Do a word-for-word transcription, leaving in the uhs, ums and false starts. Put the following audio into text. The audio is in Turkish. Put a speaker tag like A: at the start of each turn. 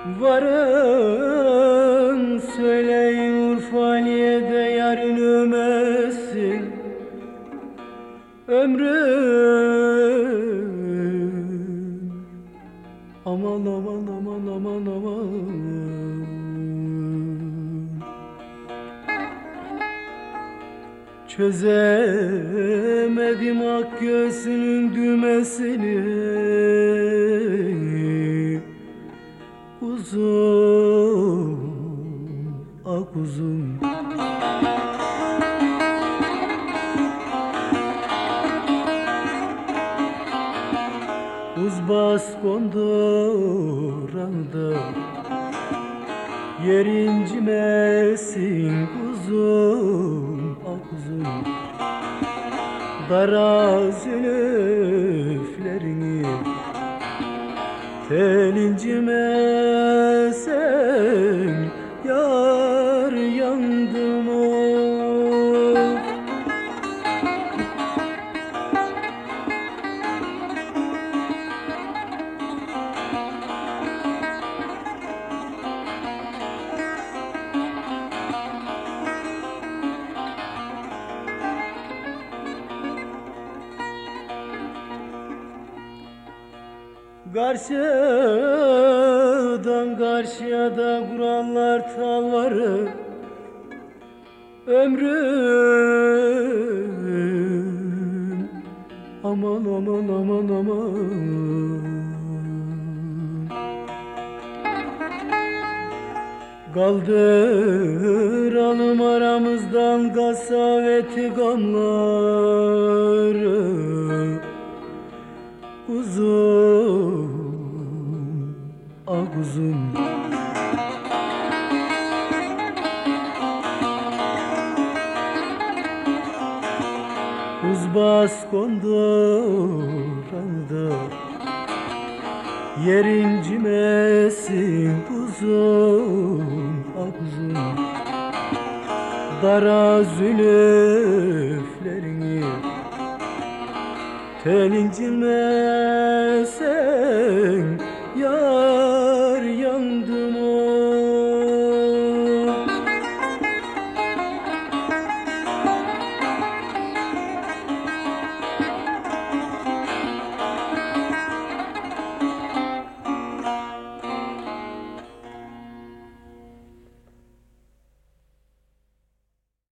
A: Varın söyleyin Urfaniye'de yarın ömesin ömrüm. Aman aman aman aman aman. Çözemedim ak göğsünün düğmesini. Uzun, ak uzun. Uzbas konduranda yer incimesin kuzum, ak uzun. Dara zülüflerini tel incimesen yar yandım of. Karşıdan karşıya da kuranlar talvarı ömrüm. Aman aman aman aman. Kaldıralım aramızdan kasaveti gamları. Uzun, ak uzun. Uzbas konduranda yer incimesin uzun, ak uzun. Dara zülüflerini tel incime